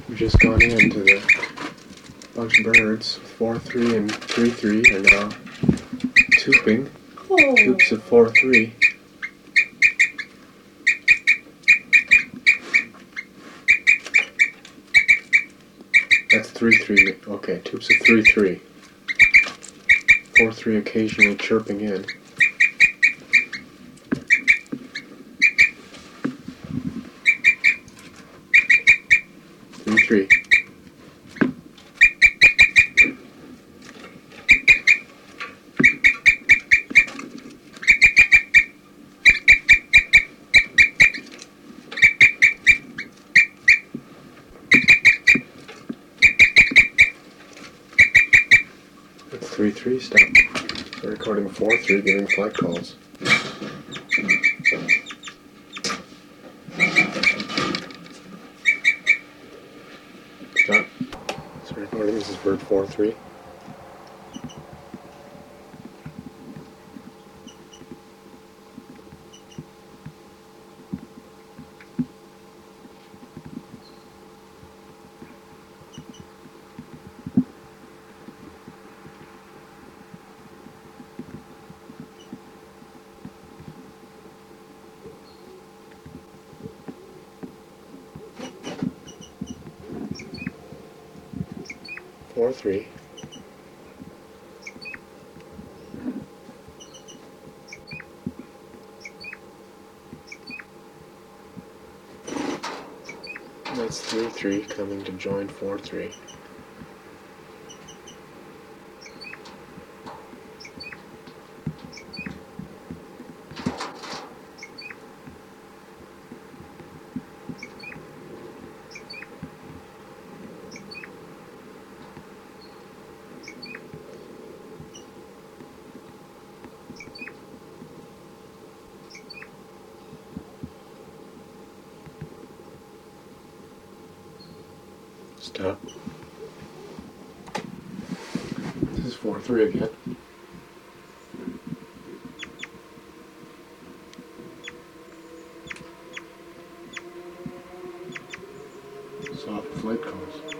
We've just gone into the bunch of birds with 4-3 and 3-3 are now tooping. Oh. Toops of 4-3. That's 3-3. Okay, toops of 3-3. 4-3 occasionally chirping in. Three. That's 3-3 stop. We're recording 4-3, giving flight calls. Stop. So recording, this is bird 4-3. Four, three. That's 3-3 coming to join 4-3. Stop. This is 4-3 again. Soft flight calls.